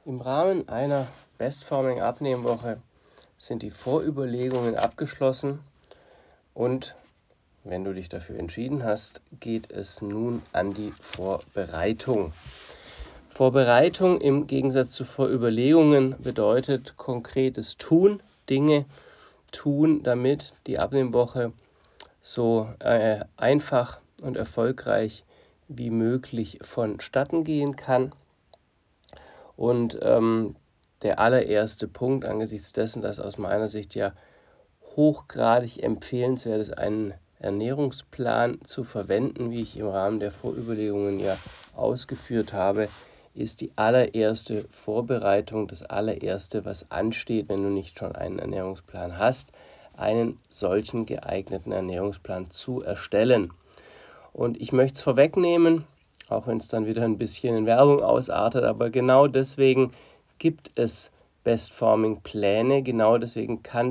Im Rahmen einer Bestforming-Abnehmwoche sind die Vorüberlegungen abgeschlossen und wenn du dich dafür entschieden hast, geht es nun an die Vorbereitung. Vorbereitung im Gegensatz zu Vorüberlegungen bedeutet konkretes Tun, Dinge tun, damit die Abnehmwoche so einfach und erfolgreich wie möglich vonstatten gehen kann. Und der allererste Punkt angesichts dessen, dass aus meiner Sicht ja hochgradig empfehlenswert ist, einen Ernährungsplan zu verwenden, wie ich im Rahmen der Vorüberlegungen ja ausgeführt habe, ist die allererste Vorbereitung, das allererste, was ansteht, wenn du nicht schon einen Ernährungsplan hast, einen solchen geeigneten Ernährungsplan zu erstellen. Und ich möchte es vorwegnehmen, auch wenn es dann wieder ein bisschen in Werbung ausartet, aber genau deswegen gibt es Bestforming-Pläne, genau deswegen kann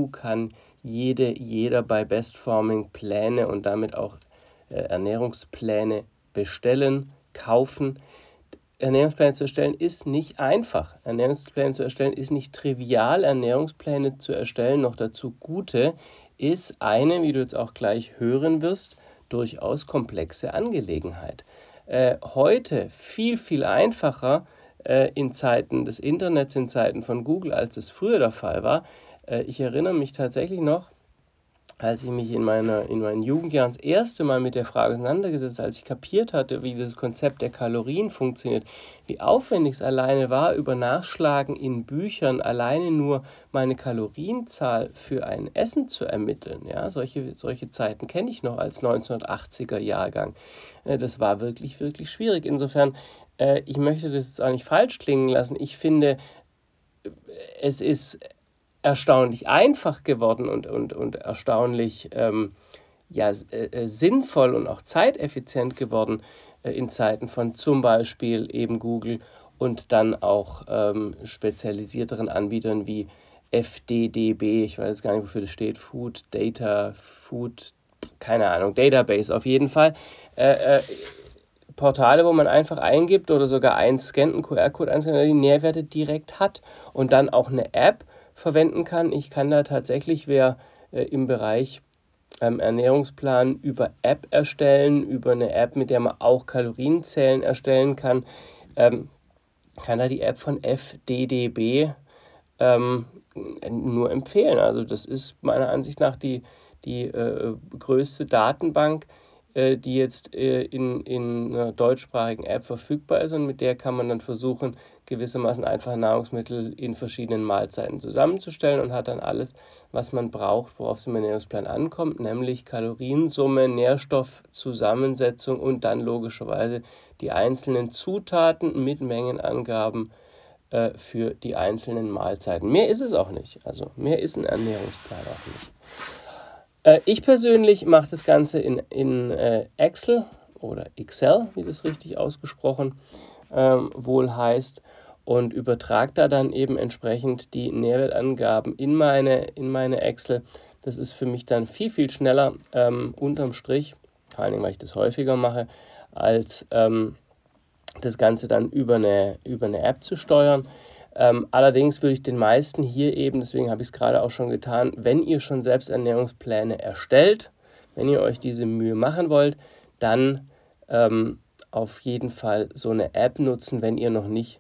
jeder bei Bestforming Pläne und damit auch Ernährungspläne bestellen, kaufen. Ernährungspläne zu erstellen ist nicht einfach. Ernährungspläne zu erstellen ist nicht trivial. Ernährungspläne zu erstellen, noch dazu gute, ist eine, wie du jetzt auch gleich hören wirst, durchaus komplexe Angelegenheit. Heute viel, viel einfacher in Zeiten des Internets, in Zeiten von Google, als es früher der Fall war. Ich erinnere mich tatsächlich noch, als ich mich in meinen Jugendjahren das erste Mal mit der Frage auseinandergesetzt habe, als ich kapiert hatte, wie das Konzept der Kalorien funktioniert, wie aufwendig es alleine war, über Nachschlagen in Büchern alleine nur meine Kalorienzahl für ein Essen zu ermitteln. Ja, solche Zeiten kenne ich noch als 1980er Jahrgang. Das war wirklich, wirklich schwierig. Insofern, ich möchte das jetzt auch nicht falsch klingen lassen. Ich finde, es ist erstaunlich einfach geworden und erstaunlich sinnvoll und auch zeiteffizient geworden in Zeiten von zum Beispiel eben Google und dann auch spezialisierteren Anbietern wie FDDB, ich weiß gar nicht, wofür das steht, keine Ahnung, Database auf jeden Fall. Portale, wo man einfach eingibt oder sogar einscannt, einen QR-Code einscannt, der die Nährwerte direkt hat und dann auch eine App verwenden kann. Ich kann da tatsächlich, wer im Bereich Ernährungsplan über App erstellen, über eine App, mit der man auch Kalorienzählen erstellen kann, kann da die App von FDDB nur empfehlen. Also das ist meiner Ansicht nach die größte Datenbank, die jetzt in einer deutschsprachigen App verfügbar ist und mit der kann man dann versuchen, gewissermaßen einfach Nahrungsmittel in verschiedenen Mahlzeiten zusammenzustellen und hat dann alles, was man braucht, worauf es im Ernährungsplan ankommt, nämlich Kaloriensumme, Nährstoffzusammensetzung und dann logischerweise die einzelnen Zutaten mit Mengenangaben für die einzelnen Mahlzeiten. Mehr ist es auch nicht. Also mehr ist ein Ernährungsplan auch nicht. Ich persönlich mache das Ganze in Excel oder Excel, wie das richtig ausgesprochen wohl heißt, und übertrage da dann eben entsprechend die Nährwertangaben in meine Excel. Das ist für mich dann viel, viel schneller unterm Strich, vor allem weil ich das häufiger mache, als das Ganze dann über eine App zu steuern. Allerdings würde ich den meisten hier eben, deswegen habe ich es gerade auch schon getan, wenn ihr schon selbst Ernährungspläne erstellt, wenn ihr euch diese Mühe machen wollt, dann auf jeden Fall so eine App nutzen, wenn ihr noch nicht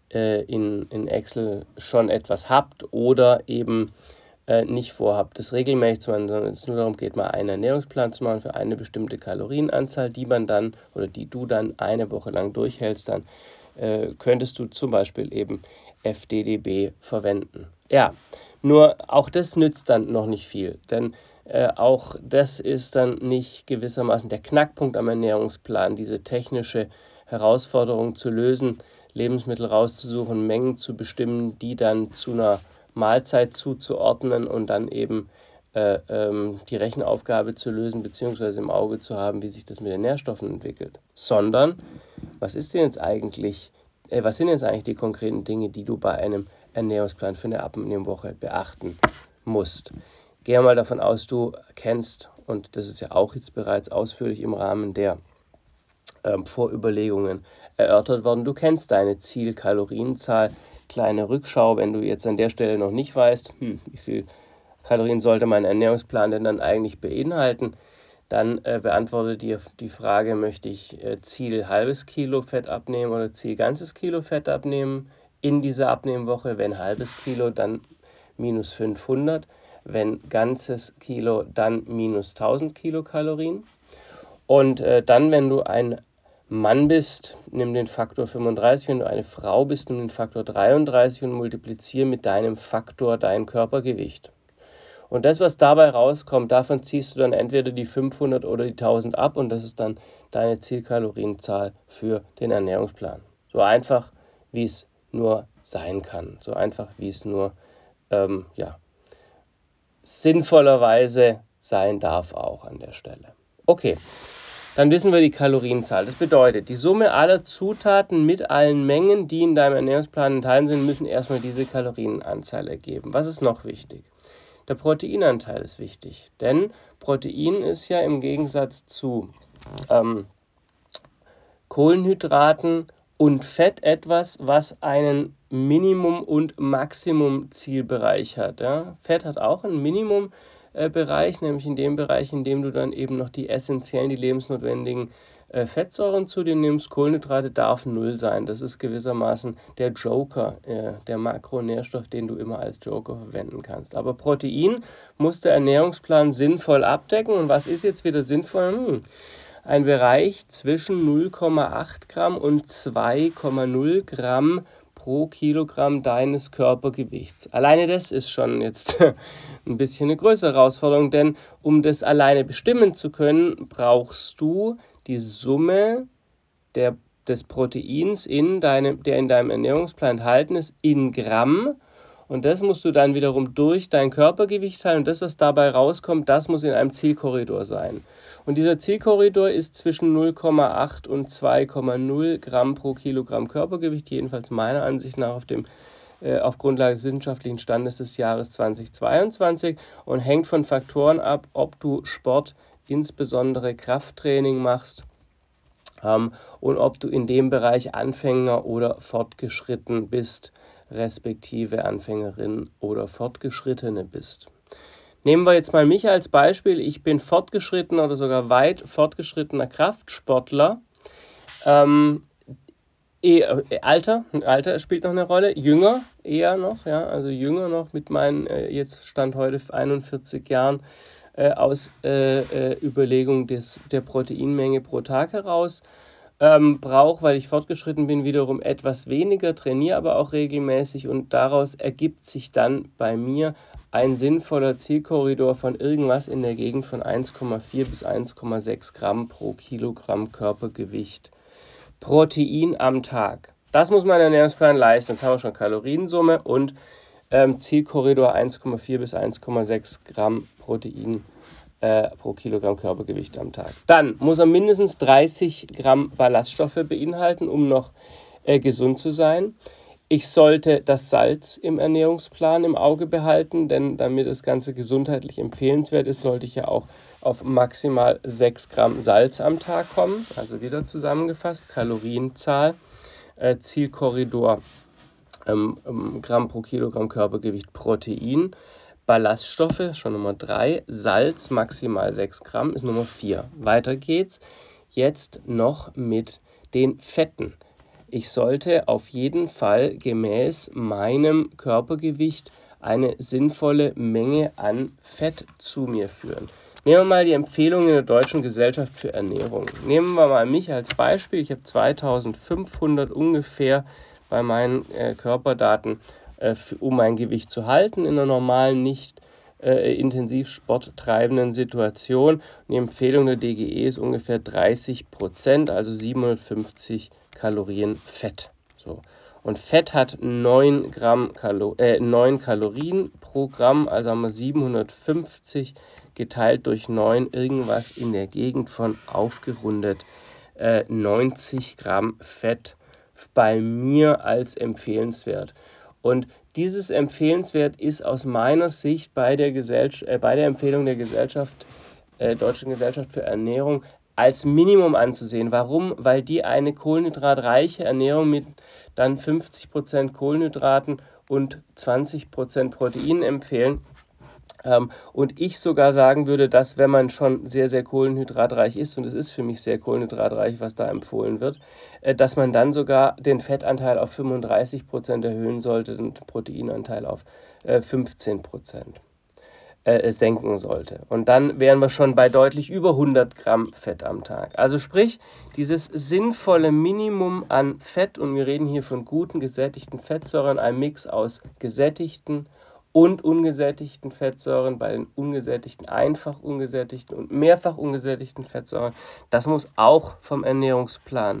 in Excel schon etwas habt oder eben nicht vorhabt, das regelmäßig zu machen, sondern es nur darum geht, mal einen Ernährungsplan zu machen für eine bestimmte Kalorienanzahl, die du dann eine Woche lang durchhältst, dann könntest du zum Beispiel eben FDDB verwenden. Ja, nur auch das nützt dann noch nicht viel, denn auch das ist dann nicht gewissermaßen der Knackpunkt am Ernährungsplan, diese technische Herausforderung zu lösen, Lebensmittel rauszusuchen, Mengen zu bestimmen, die dann zu einer Mahlzeit zuzuordnen und dann eben die Rechenaufgabe zu lösen, beziehungsweise im Auge zu haben, wie sich das mit den Nährstoffen entwickelt. Sondern, was sind jetzt eigentlich die konkreten Dinge, die du bei einem Ernährungsplan für eine Abnehmwoche beachten musst? Gehe mal davon aus, du kennst, und das ist ja auch jetzt bereits ausführlich im Rahmen der Vorüberlegungen erörtert worden. Du kennst deine Zielkalorienzahl. Kleine Rückschau, wenn du jetzt an der Stelle noch nicht weißt, wie viel Kalorien sollte mein Ernährungsplan denn dann eigentlich beinhalten, dann beantworte dir die Frage, möchte ich Ziel halbes Kilo Fett abnehmen oder Ziel ganzes Kilo Fett abnehmen in dieser Abnehmwoche. Wenn halbes Kilo, dann minus 500. Wenn ganzes Kilo, dann minus 1000 Kilokalorien. Und dann, wenn du ein Mann bist, nimm den Faktor 35, wenn du eine Frau bist, nimm den Faktor 33 und multipliziere mit deinem Faktor dein Körpergewicht. Und das, was dabei rauskommt, davon ziehst du dann entweder die 500 oder die 1000 ab und das ist dann deine Zielkalorienzahl für den Ernährungsplan. So einfach, wie es nur sein kann. So einfach, wie es nur sinnvollerweise sein darf auch an der Stelle. Okay. Dann wissen wir die Kalorienzahl. Das bedeutet, die Summe aller Zutaten mit allen Mengen, die in deinem Ernährungsplan enthalten sind, müssen erstmal diese Kalorienanzahl ergeben. Was ist noch wichtig? Der Proteinanteil ist wichtig, denn Protein ist ja im Gegensatz zu Kohlenhydraten und Fett etwas, was einen Minimum- und Maximum-Zielbereich hat. Ja? Fett hat auch einen Minimum-Bereich, nämlich in dem Bereich, in dem du dann eben noch die essentiellen, die lebensnotwendigen Fettsäuren zu dir nimmst. Kohlenhydrate darf 0 sein. Das ist gewissermaßen der Joker, der Makronährstoff, den du immer als Joker verwenden kannst. Aber Protein muss der Ernährungsplan sinnvoll abdecken. Und was ist jetzt wieder sinnvoll? Ein Bereich zwischen 0,8 Gramm und 2,0 Gramm pro Kilogramm deines Körpergewichts. Alleine das ist schon jetzt ein bisschen eine größere Herausforderung, denn um das alleine bestimmen zu können, brauchst du die Summe des Proteins, der in deinem Ernährungsplan enthalten ist, in Gramm. Und das musst du dann wiederum durch dein Körpergewicht teilen. Und das, was dabei rauskommt, das muss in einem Zielkorridor sein. Und dieser Zielkorridor ist zwischen 0,8 und 2,0 Gramm pro Kilogramm Körpergewicht, jedenfalls meiner Ansicht nach auf Grundlage des wissenschaftlichen Standes des Jahres 2022 und hängt von Faktoren ab, ob du Sport, insbesondere Krafttraining machst und ob du in dem Bereich Anfänger oder fortgeschritten bist, respektive Anfängerin oder Fortgeschrittene bist. Nehmen wir jetzt mal mich als Beispiel. Ich bin fortgeschritten oder sogar weit fortgeschrittener Kraftsportler. Alter spielt noch eine Rolle, jünger eher noch, ja, also jünger noch mit meinen jetzt Stand heute 41 Jahren aus Überlegung der Proteinmenge pro Tag heraus. Brauche, weil ich fortgeschritten bin, wiederum etwas weniger, trainiere aber auch regelmäßig und daraus ergibt sich dann bei mir ein sinnvoller Zielkorridor von irgendwas in der Gegend von 1,4 bis 1,6 Gramm pro Kilogramm Körpergewicht. Protein am Tag. Das muss mein Ernährungsplan leisten. Jetzt haben wir schon Kaloriensumme und Zielkorridor 1,4 bis 1,6 Gramm Protein pro Kilogramm Körpergewicht am Tag. Dann muss er mindestens 30 Gramm Ballaststoffe beinhalten, um noch gesund zu sein. Ich sollte das Salz im Ernährungsplan im Auge behalten, denn damit das Ganze gesundheitlich empfehlenswert ist, sollte ich ja auch auf maximal 6 Gramm Salz am Tag kommen. Also wieder zusammengefasst, Kalorienzahl, Zielkorridor, Gramm pro Kilogramm Körpergewicht Protein. Ballaststoffe, schon Nummer 3, Salz maximal 6 Gramm ist Nummer 4. Weiter geht's jetzt noch mit den Fetten. Ich sollte auf jeden Fall gemäß meinem Körpergewicht eine sinnvolle Menge an Fett zu mir führen. Nehmen wir mal die Empfehlungen der Deutschen Gesellschaft für Ernährung. Nehmen wir mal mich als Beispiel. Ich habe 2500 ungefähr bei meinen Körperdaten, um mein Gewicht zu halten in einer normalen, nicht intensiv sporttreibenden Situation. Und die Empfehlung der DGE ist ungefähr 30%, also 750 Kalorien Fett. So. Und Fett hat 9 Kalorien pro Gramm, also haben wir 750 geteilt durch 9, irgendwas in der Gegend von aufgerundet 90 Gramm Fett bei mir als empfehlenswert. Und dieses empfehlenswert ist aus meiner Sicht bei der Empfehlung der Deutschen Gesellschaft für Ernährung als Minimum anzusehen. Warum? Weil die eine kohlenhydratreiche Ernährung mit dann 50% Kohlenhydraten und 20% Protein empfehlen. Und ich sogar sagen würde, dass wenn man schon sehr, sehr kohlenhydratreich ist, und es ist für mich sehr kohlenhydratreich, was da empfohlen wird, dass man dann sogar den Fettanteil auf 35% erhöhen sollte und den Proteinanteil auf 15% senken sollte. Und dann wären wir schon bei deutlich über 100 Gramm Fett am Tag. Also sprich, dieses sinnvolle Minimum an Fett, und wir reden hier von guten gesättigten Fettsäuren, ein Mix aus gesättigten und ungesättigten Fettsäuren, bei den ungesättigten, einfach ungesättigten und mehrfach ungesättigten Fettsäuren, das muss auch vom Ernährungsplan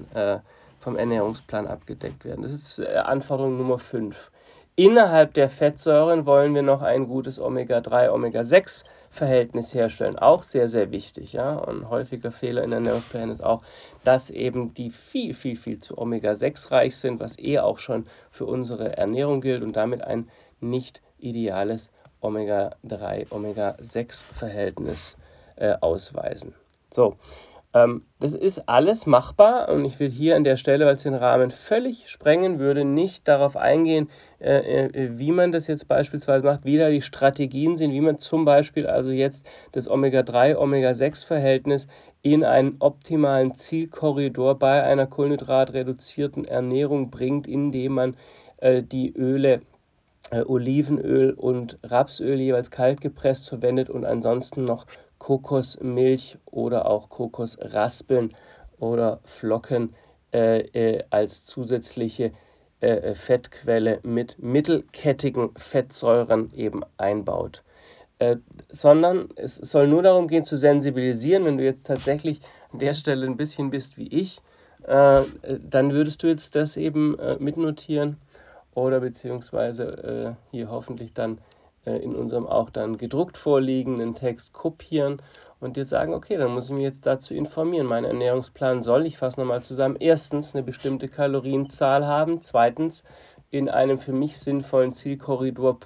abgedeckt werden. Das ist Anforderung Nummer 5. Innerhalb der Fettsäuren wollen wir noch ein gutes Omega-3, Omega-6-Verhältnis herstellen. Auch sehr, sehr wichtig. Ja? Und ein häufiger Fehler in Ernährungsplänen ist auch, dass eben die viel, viel, viel zu Omega-6 reich sind, was auch schon für unsere Ernährung gilt und damit ein nicht ideales Omega-3, Omega-6-Verhältnis ausweisen. So. Das ist alles machbar und ich will hier an der Stelle, weil es den Rahmen völlig sprengen würde, nicht darauf eingehen, wie man das jetzt beispielsweise macht, wie da die Strategien sind, wie man zum Beispiel also jetzt das Omega-3, Omega-6-Verhältnis in einen optimalen Zielkorridor bei einer kohlenhydratreduzierten Ernährung bringt, indem man die Öle Olivenöl und Rapsöl jeweils kalt gepresst verwendet und ansonsten noch Kokosmilch oder auch Kokosraspeln oder Flocken als zusätzliche Fettquelle mit mittelkettigen Fettsäuren eben einbaut. Sondern es soll nur darum gehen zu sensibilisieren, wenn du jetzt tatsächlich an der Stelle ein bisschen bist wie ich, dann würdest du jetzt das eben mitnotieren oder beziehungsweise hier hoffentlich dann in unserem auch dann gedruckt vorliegenden Text kopieren und dir sagen, okay, dann muss ich mich jetzt dazu informieren. Mein Ernährungsplan soll, ich fasse nochmal zusammen, erstens eine bestimmte Kalorienzahl haben, zweitens in einem für mich sinnvollen Zielkorridor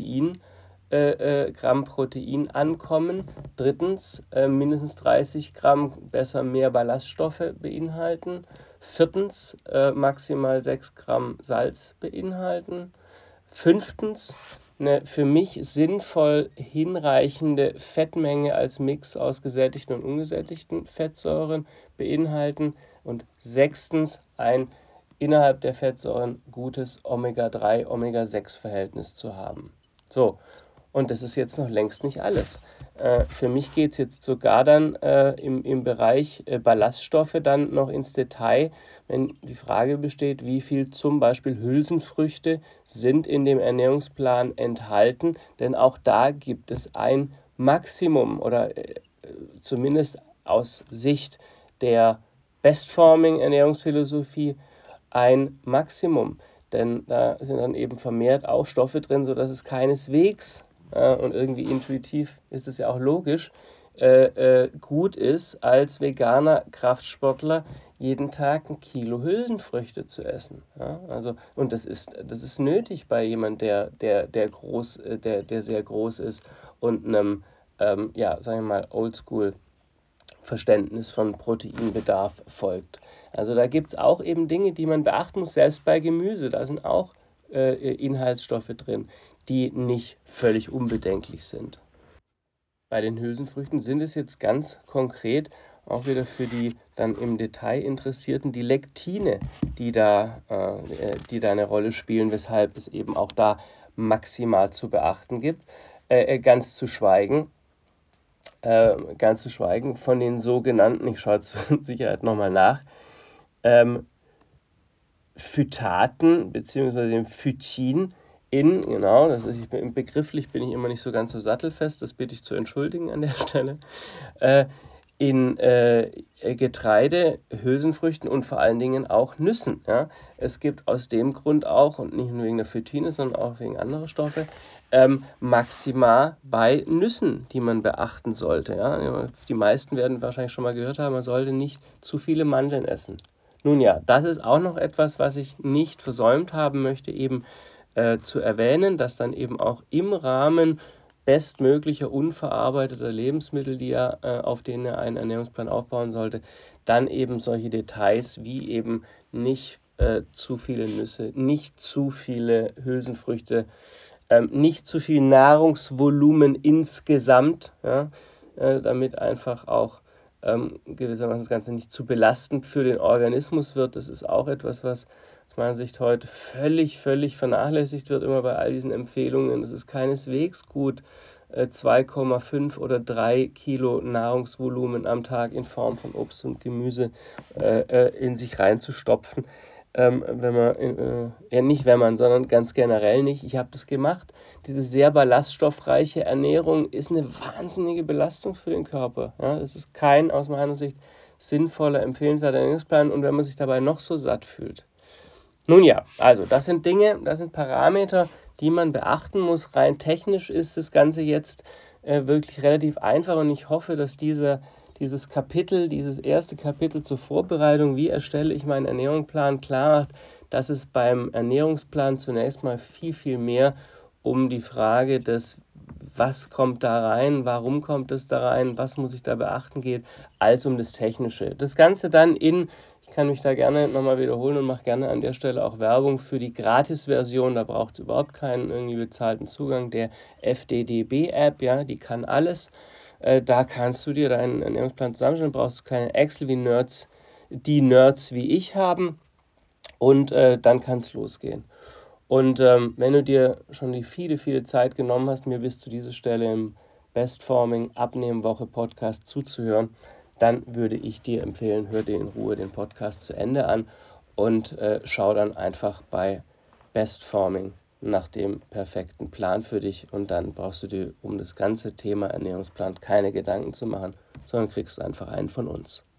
Gramm Protein ankommen, drittens mindestens 30 Gramm, besser mehr Ballaststoffe beinhalten, viertens maximal 6 Gramm Salz beinhalten, fünftens eine für mich sinnvoll hinreichende Fettmenge als Mix aus gesättigten und ungesättigten Fettsäuren beinhalten und sechstens ein innerhalb der Fettsäuren gutes Omega-3, Omega-6-Verhältnis zu haben. So, und das ist jetzt noch längst nicht alles. Für mich geht es jetzt sogar dann im Bereich Ballaststoffe dann noch ins Detail, wenn die Frage besteht, wie viel zum Beispiel Hülsenfrüchte sind in dem Ernährungsplan enthalten, denn auch da gibt es ein Maximum oder zumindest aus Sicht der Bestforming-Ernährungsphilosophie ein Maximum. Denn da sind dann eben vermehrt auch Stoffe drin, sodass es keineswegs und irgendwie intuitiv ist es ja auch logisch, gut ist, als veganer Kraftsportler jeden Tag 1 Kilo Hülsenfrüchte zu essen. Ja? Also, und das ist nötig bei jemandem, der sehr groß ist und einem, sagen wir mal, Oldschool Verständnis von Proteinbedarf folgt. Also da gibt es auch eben Dinge, die man beachten muss, selbst bei Gemüse. Da sind auch Inhaltsstoffe drin, die nicht völlig unbedenklich sind. Bei den Hülsenfrüchten sind es jetzt ganz konkret auch wieder für die dann im Detail Interessierten die Lektine, die da eine Rolle spielen, weshalb es eben auch da maximal zu beachten gibt. Ganz zu schweigen von den sogenannten, ich schaue zur Sicherheit nochmal nach, Phytaten bzw. dem Phytin genau, das ist, begrifflich bin ich immer nicht so ganz so sattelfest, das bitte ich zu entschuldigen an der Stelle, in Getreide, Hülsenfrüchten und vor allen Dingen auch Nüssen. Ja? Es gibt aus dem Grund auch, und nicht nur wegen der Phytine, sondern auch wegen anderer Stoffe, Maxima bei Nüssen, die man beachten sollte. Ja? Die meisten werden wahrscheinlich schon mal gehört haben, man sollte nicht zu viele Mandeln essen. Nun ja, das ist auch noch etwas, was ich nicht versäumt haben möchte, eben zu erwähnen, dass dann eben auch im Rahmen bestmöglicher, unverarbeiteter Lebensmittel, auf denen er einen Ernährungsplan aufbauen sollte. Dann eben solche Details wie eben nicht zu viele Nüsse, nicht zu viele Hülsenfrüchte, nicht zu viel Nahrungsvolumen insgesamt, ja, damit einfach auch gewissermaßen das Ganze nicht zu belastend für den Organismus wird. Das ist auch etwas, was aus meiner Sicht heute völlig vernachlässigt wird, immer bei all diesen Empfehlungen. Es ist keineswegs gut, 2,5 oder 3 Kilo Nahrungsvolumen am Tag in Form von Obst und Gemüse in sich reinzustopfen. Sondern ganz generell nicht. Ich habe das gemacht. Diese sehr ballaststoffreiche Ernährung ist eine wahnsinnige Belastung für den Körper. Ja, das ist kein, aus meiner Sicht, sinnvoller, empfehlenswerter Ernährungsplan, und wenn man sich dabei noch so satt fühlt. Nun ja, also das sind Parameter, die man beachten muss. Rein technisch ist das Ganze jetzt wirklich relativ einfach, und ich hoffe, dass dieses erste Kapitel zur Vorbereitung, wie erstelle ich meinen Ernährungsplan, klar macht, dass es beim Ernährungsplan zunächst mal viel mehr um die Frage des, was kommt da rein, warum kommt es da rein, was muss ich da beachten geht, als um das Technische. Das Ganze dann ich kann mich da gerne nochmal wiederholen und mache gerne an der Stelle auch Werbung für die Gratis-Version, da braucht es überhaupt keinen irgendwie bezahlten Zugang, der FDDB-App, ja, die kann alles. Da kannst du dir deinen Ernährungsplan zusammenstellen, brauchst du keine Excel wie Nerds wie ich haben, und dann kann es losgehen. Und wenn du dir schon die viele Zeit genommen hast, mir bis zu dieser Stelle im Bestforming Abnehmen-Woche Podcast zuzuhören, dann würde ich dir empfehlen, hör dir in Ruhe den Podcast zu Ende an und schau dann einfach bei Bestforming nach dem perfekten Plan für dich, und dann brauchst du dir um das ganze Thema Ernährungsplan keine Gedanken zu machen, sondern kriegst einfach einen von uns.